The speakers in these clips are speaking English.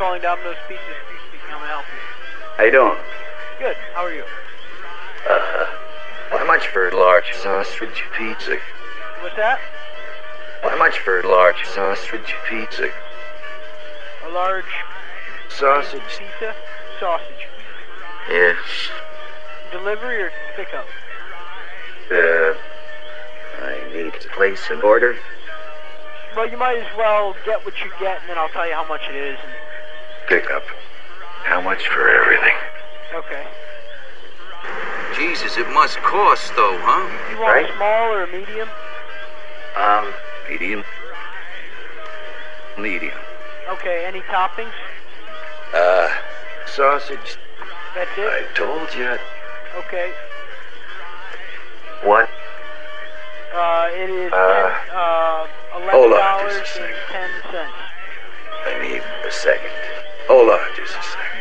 calling Domino's Pizza. Steve speaking. How may I help you? How you doing? Good. How are you? How much for large sausage pizza? What's that? How much for large sausage pizza? A large Sausage? pizza? Sausage. Yes. Delivery or pickup? I need to place an order. Well, you might as well get what you get, and then I'll tell you how much it is. Pick up. How much for everything? Okay. Jesus, it must cost, though, huh? You want Right. a small or a medium? Medium. Medium. Okay. Any toppings? Sausage. That's it? I told you. Okay. What? It is hold on just a second. $11.10. I need a second. Hold on just a second.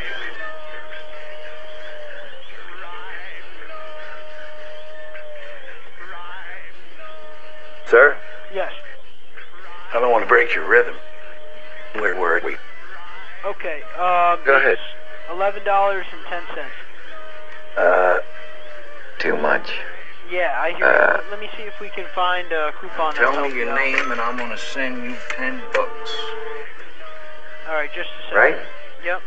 Sir? Yes. I don't want to break your rhythm. Where were we? Okay. Go ahead. $11.10. Too much. Yeah, I hear you. Let me see if we can find a coupon. that'll Tell help me you your out. name, and I'm gonna send you $10. All right, just a second. Right? Yep.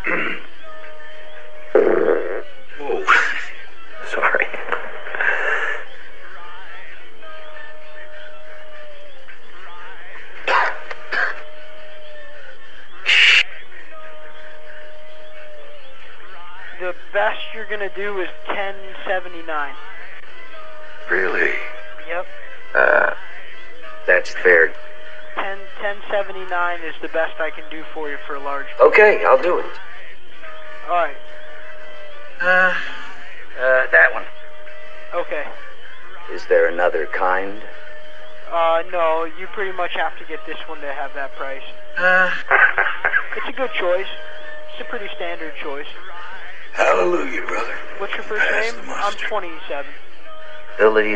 Whoa. Sorry. The best you're gonna do is $10.79. Really? Yep. That's fair. $10.79 is the best I can do for you for a large. Okay, I'll do it. All right. That one. Okay. Is there another kind? No, you pretty much have to get this one to have that price. It's a good choice. It's a pretty standard choice. Hallelujah, brother. What's your first Pass name? the I'm mustard. 27. Billy.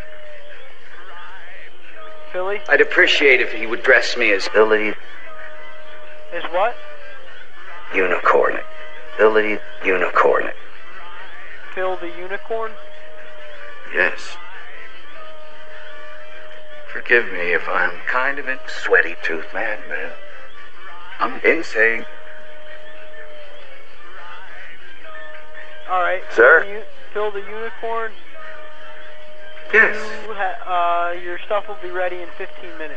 Philly? I'd appreciate if he would dress me as Billy Is what? Unicorn. Billy Unicorn. Phil the Unicorn? Yes. Forgive me if I'm kind of a sweaty tooth madman. I'm insane. All right. Sir? Phil the Unicorn? Yes. Your stuff will be ready in 15 minutes.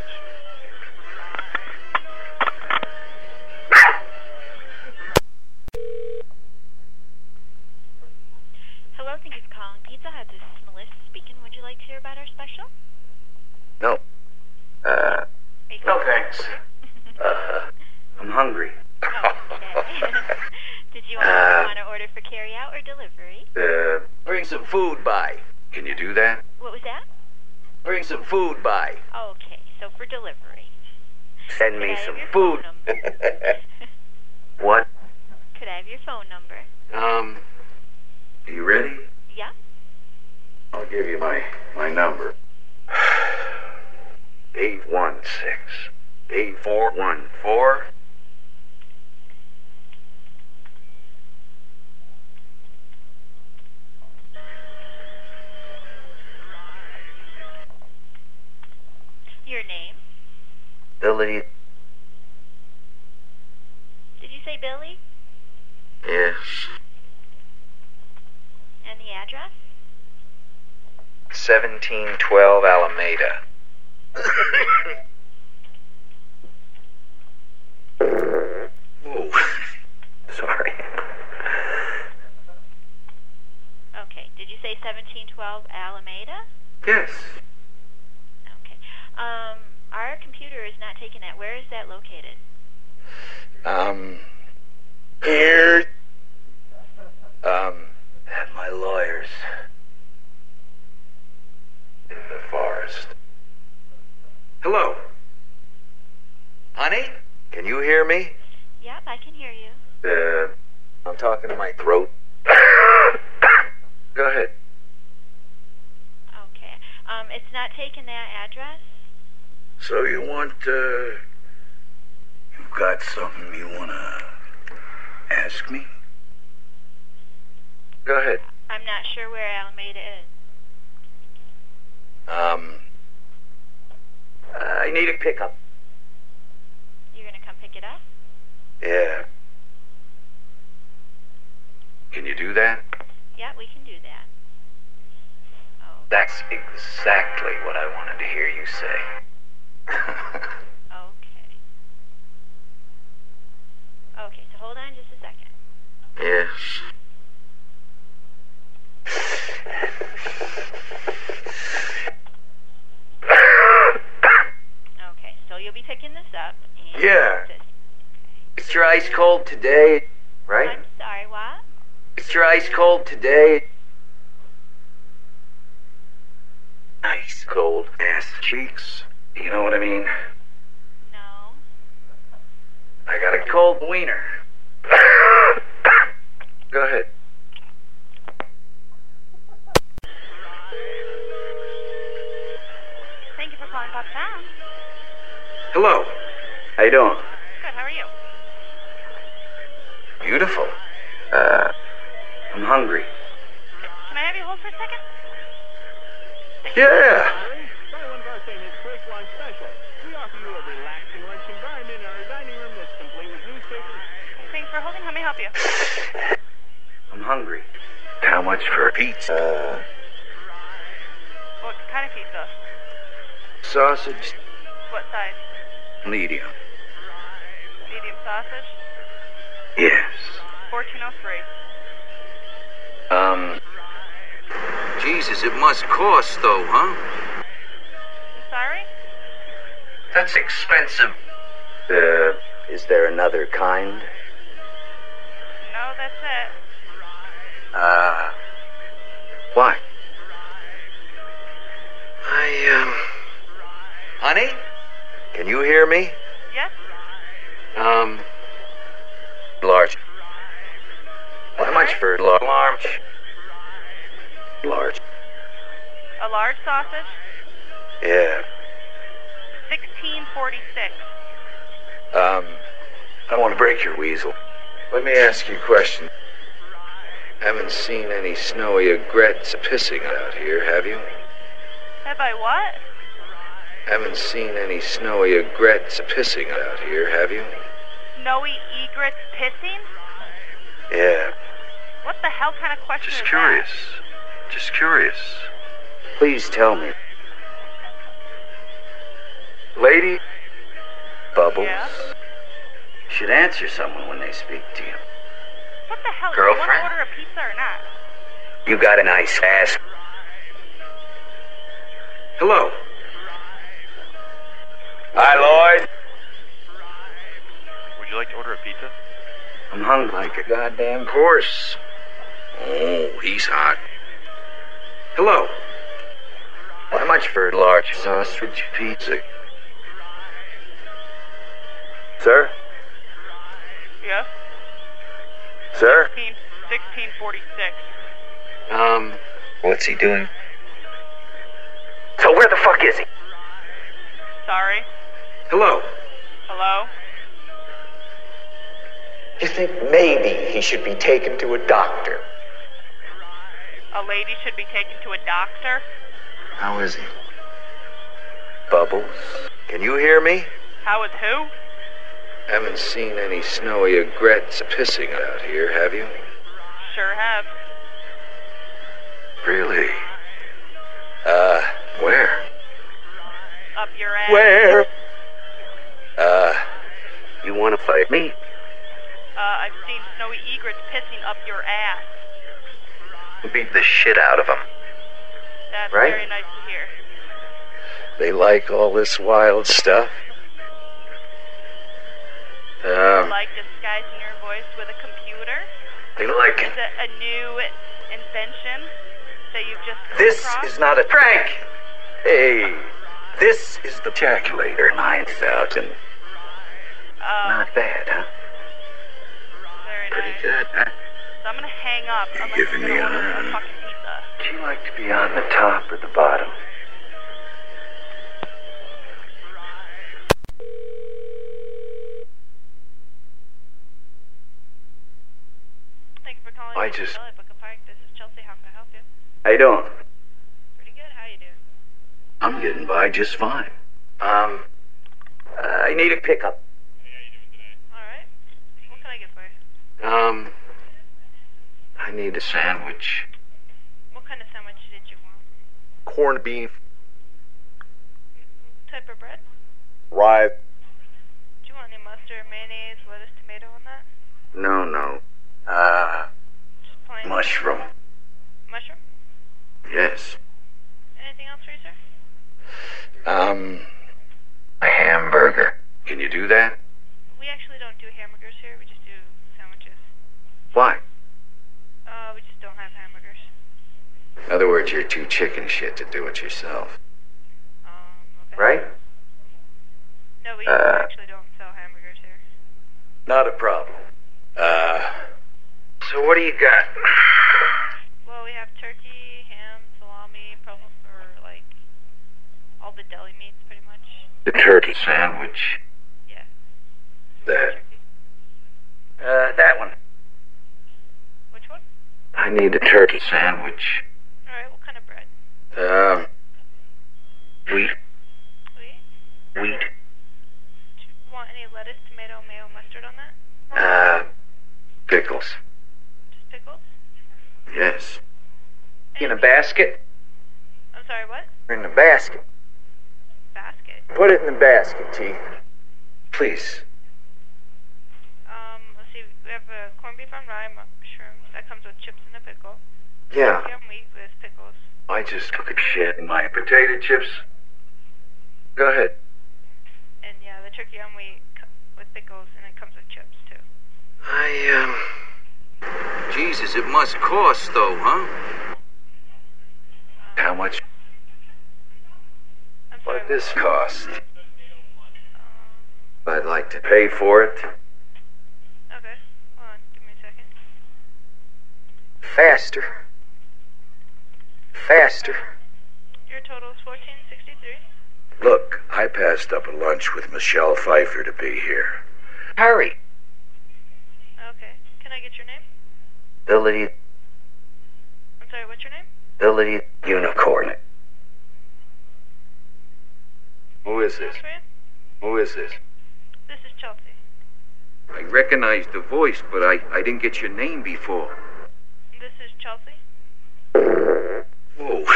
Hello, thank you for calling Pizza Hut. This is Melissa speaking. Would you like to hear about our special? No. Are you No hungry? thanks. I'm hungry. Oh, okay. Did you want to order for carry out or delivery? Bring some food by. Can you do that? What was that? Bring some food by. Okay, so for delivery. Send Could me I have some your food. phone number? What? Could I have your phone number? Are you ready? Yeah? I'll give you my number. 816-8414. Your name? Billy. Did you say Billy? Yes. And the address? 1712 Alameda. Whoa. Sorry. Okay, did you say 1712 Alameda? Yes. Okay. Our computer is not taking that. Where is that located? Here. At my lawyer's. In the forest. Hello. Honey? Can you hear me? Yep, I can hear you. I'm talking to my throat. Go ahead. Okay. It's not taking that address? So you want, you've got something you wanna Ask me. Go ahead. I'm not sure where Alameda is. I need a pickup. You're gonna come pick it up? Yeah. Can you do that? Yeah, we can do that. Oh, That's exactly what I wanted to hear you say. okay. Okay, so hold on just a second. Yes. Okay, so you'll be picking this up. And Yeah. this. It's your ice cold today, right? I'm sorry, what? It's your ice cold today. Ice cold ass cheeks. You know what I mean? No. I got a cold wiener. Go ahead. Thank you for calling Pop Town. Hello. How you doing? Good, how are you? Beautiful. I'm hungry. Can I have you hold for a second? Yeah. Try one of our famous quick lunch specials. We offer you a relaxing lunch environment in our dining room that's complete with newspapers. Thanks for holding. How may I help you? I'm hungry. How much for a pizza? What kind of pizza? Sausage. What size? Medium. Medium sausage? Yes. 1403. Jesus, it must cost though, huh? I'm sorry? That's expensive. Is there another kind? No, that's it. What? Honey? Can you hear me? Yes? Large. How much for large? Large. A large sausage? Yeah. 1646. I don't want to break your weasel. Let me ask you a question. Haven't seen any snowy egrets pissing out here, have you? Have I what? Haven't seen any snowy egrets pissing out here, have you? Snowy egrets pissing? Yeah. What the hell kind of question Just is curious. Just curious. Please tell me. Lady? Bubbles? Yeah? Should answer someone when they speak to you. that? What the hell? Girlfriend? Do you want to order a pizza or not? You got a nice ass. Hello. Hi, Lloyd. Would you like to order a pizza? I'm hungry like a goddamn horse. Oh, he's hot. Hello. How much for a large sausage pizza? Sir? Yes? Sir? 1646. What's he doing? So where the fuck is he? Sorry. Hello. Hello? You think maybe he should be taken to a doctor? A lady should be taken to a doctor? How is he? Bubbles? Can you hear me? How is who? Haven't seen any snowy egrets pissing out here, have you? Sure have. Really? Where? Up your ass. Where? You want to fight me? I've seen snowy egrets pissing up your ass. Beat the shit out of him. That's Right? very nice to hear. They like all this wild stuff. Like disguising your voice with a computer? They like Is it a new invention that you've just come This across? is not a prank. Hey, this is the calculator 9000. Not bad, huh? Very Pretty nice. good, huh? So I'm gonna hang up You're unless you're giving gonna me a order a run. fucking pizza. Do you like to be on the top or the bottom? Hello, Book a Park. This is Chelsea. How can I help you? How you doing? Pretty good. How you doing? I'm getting by just fine. I need a pickup. All right. What can I get for you? I need a sandwich. What kind of sandwich did you want? Corned beef, What type of bread? rye. Do you want any mustard, mayonnaise, lettuce, tomato on that? No. Just plain. Mushroom. Mushroom? Yes. Anything else for you, sir? A hamburger. Can you do that? We actually don't do hamburgers here. We just do sandwiches. Why? We just don't have hamburgers. In other words, you're too chicken shit to do it yourself. Okay. Right? No, we actually don't sell hamburgers here. Not a problem. So what do you got? Well, we have turkey, ham, salami, all the deli meats, pretty much. The turkey sandwich. Yeah. That. Turkey. That one. Which one? I need a turkey sandwich. All right. What kind of bread? Wheat. Wheat. Do you want any lettuce, tomato, mayo, mustard on that? Pickles. Just pickles? Yes. In a basket? I'm sorry. What? In the basket. Basket. Put it in the basket, T. Please. Let's see. We have a corned beef on rye, mushrooms. That comes with chips and a pickle. Yeah. Turkey on wheat with pickles. I just took a shit in my potato chips. Go ahead. And yeah, the turkey on wheat with pickles, and it comes with chips too. Jesus, it must cost, though, huh? How much? I'm sorry. What this cost? I'd like to pay for it. Okay. Hold on. Give me a second. Faster. Your total is $14.63. Look, I passed up a lunch with Michelle Pfeiffer to be here. Hurry. Okay. Can I get your name? Billy I'm sorry. What's your name? Unicorn. Who is this? What's for you? Who is this? This is Chelsea. I recognized the voice, but I didn't get your name before. This is Chelsea. Whoa.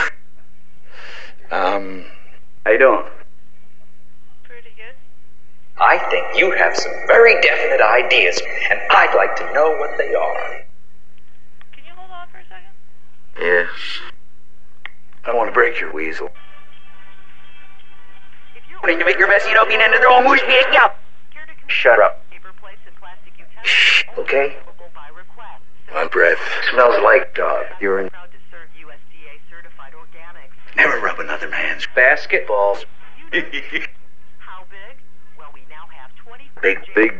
How you doing? Pretty good. I think you have some very definite ideas, and I'd like to know what they are. Can you hold on for a second? Yes. I don't want to break your weasel. Shut up. Shh, okay? My breath smells like dog urine. Never rub another man's basketballs. How big? Well, we now have 20. Big.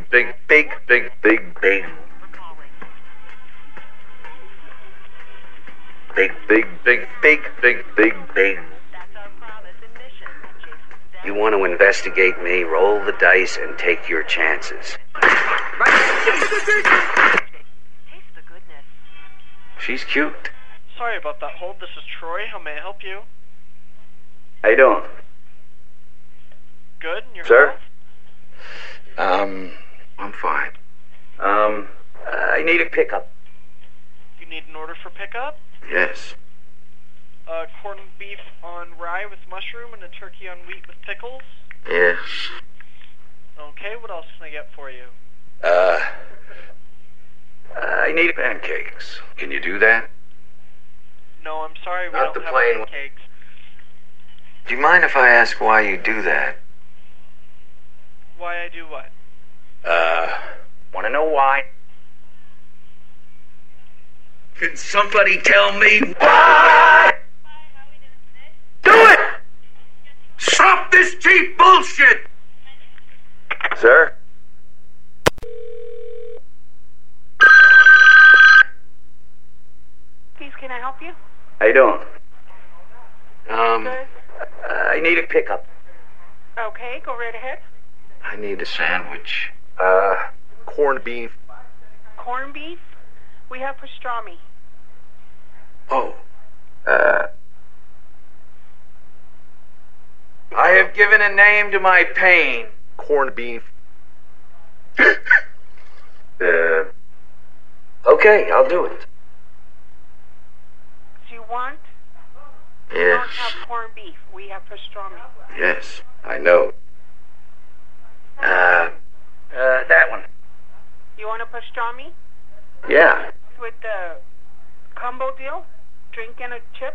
That's our promise and mission. Jason's You want to investigate me, roll the dice and take your chances. taste the goodness. She's cute. Sorry about that hold. This is Troy. How may I help you? How you doing? Good. And Sir? yourself? I'm fine. I need a pickup. You need an order for pickup? Yes. Corned beef on rye with mushroom and a turkey on wheat with pickles. Yes. Okay, what else can I get for you? I need pancakes. Can you do that? No, I'm sorry, we Not don't the have plain one. pancakes. Do you mind if I ask why you do that? Why I do what? Want to know why? Can somebody tell me why? Do it! Stop this cheap bullshit! Sir? Please, can I help you? How you doing? Good. I need a pickup. Okay, go right ahead. I need a sandwich. Corned beef, Corned beef, We have pastrami. Oh. I have given a name to my pain. Corned beef. Okay, I'll do it. Do you want? We Yes. don't have corned beef. We have pastrami. Yes, I know. That one. You want a pastrami Yeah. with the combo deal? Drink and a chip?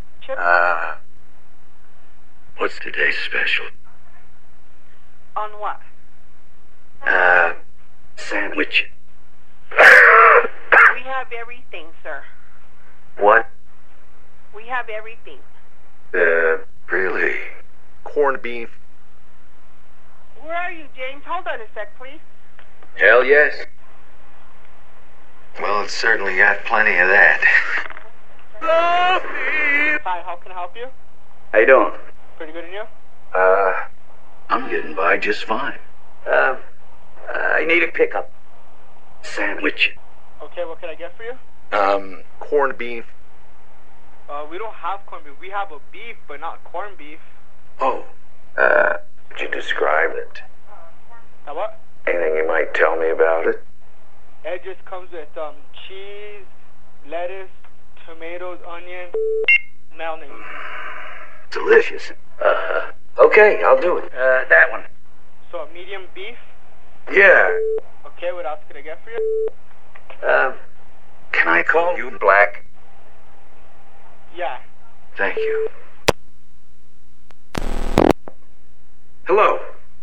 What's today's special? On what? Sandwich. We have everything, sir. What? We have everything. Really? Corned beef. Where are you, James? Hold on a sec, please. Hell yes. Well, it's certainly got plenty of that. Hi, how can I help you? How you doing? Pretty good, and you? I'm getting by just fine. I need a pickup. Sandwich. Okay, what can I get for you? Corned beef. We don't have corned beef. We have a beef, but not corned beef. Oh. Could you describe it? What? Anything you might tell me about it? It just comes with cheese, lettuce, tomatoes, onion, mayonnaise. Delicious. Okay, I'll do it. That one. So a medium beef. Yeah. Okay, what else can I get for you? Can I call you Black? Yeah. Thank you. Hello.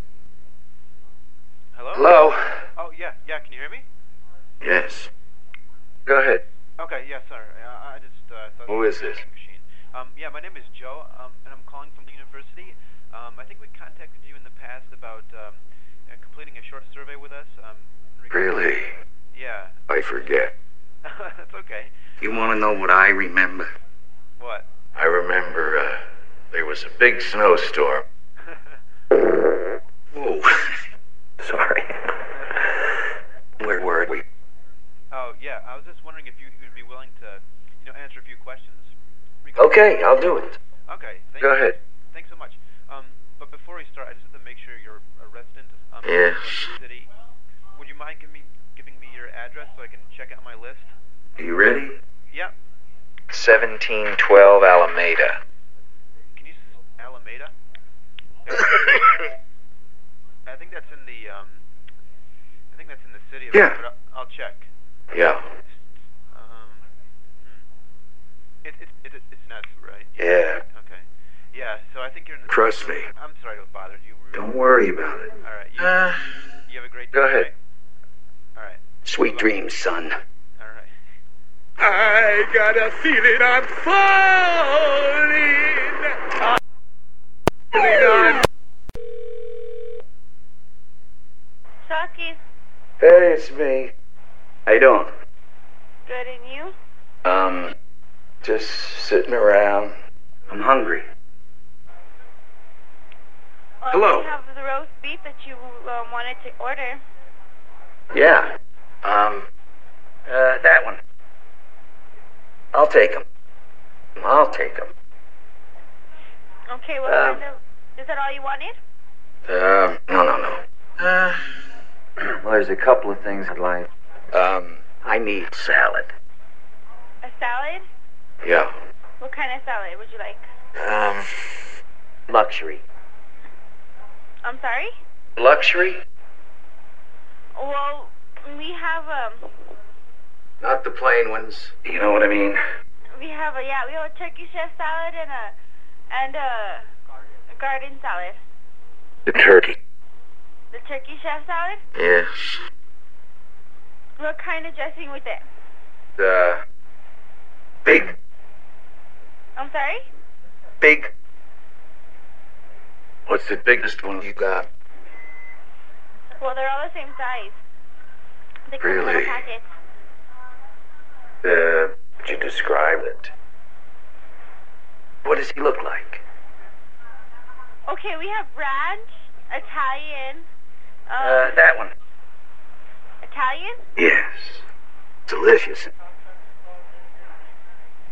Hello? Hello. Oh, yeah, can you hear me? Yes. Go ahead. Okay, yeah, sorry. I just thought... Who is this? Machine. Yeah, my name is Joe, and I'm calling from the university. I think we contacted you in the past about completing a short survey with us. Really? Yeah. I forget. That's okay. You want to know what I remember? What? I remember, there was a big snowstorm. Whoa. Sorry. Where were we? Oh, yeah, I was just wondering if you'd be willing to, answer a few questions. Okay, I'll do it. Okay, Go ahead. Thanks so much. But before we start, I just have to make sure you're a resident of Yes. the city. Would you mind giving me your address so I can check out my list? You ready? Yeah. 1712 Alameda. Can you Alameda? I think that's in the city of Yeah. but I'll check. Yeah. It's not right. Yeah. Okay. Yeah. So I think you're in the. Trust me. I'm sorry to have bothered you. Don't worry about it. All right. You have a great day. Go ahead. right? All right. Sweet dreams, son. All right. I got a feeling I'm falling. Chucky, Hey, it's me. How you doing? good, and you? Just sitting around. I'm hungry. Hello. We have the roast beef that you wanted to order. Yeah. That one. I'll take them. Okay, what kind of... Is that all you wanted? No. Well, there's a couple of things I'd like. I need salad. A salad? Yeah. What kind of salad would you like? Luxury. I'm sorry? Luxury? Well, we have Not the plain ones. You know what I mean? we have a turkey chef salad and a garden salad. The turkey. The turkey chef salad? Yes. What kind of dressing with it? Big. I'm sorry? Big. What's the biggest one you got? Well, they're all the same size. They come in Really? little packets. Could you describe it? What does he look like? Okay, we have ranch, Italian. That one. Italian? Yes. Delicious.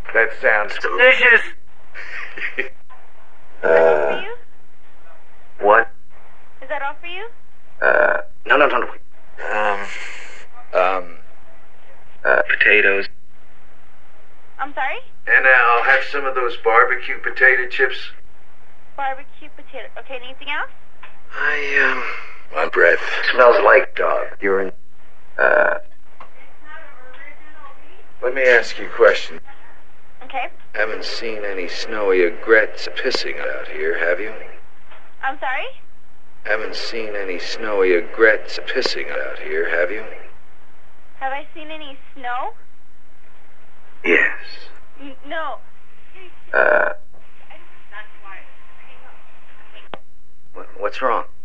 That sounds delicious. For you? What? Is that all for you? No. Potatoes. I'm sorry? And I'll have some of those barbecue potato chips. Barbecue potato. Okay, anything else? My breath smells like dog urine. Let me ask you a question. Okay. Haven't seen any snowy egrets pissing out here, have you? I'm sorry? Haven't seen any snowy egrets pissing out here, have you? Have I seen any snow? Yes. No. What's wrong?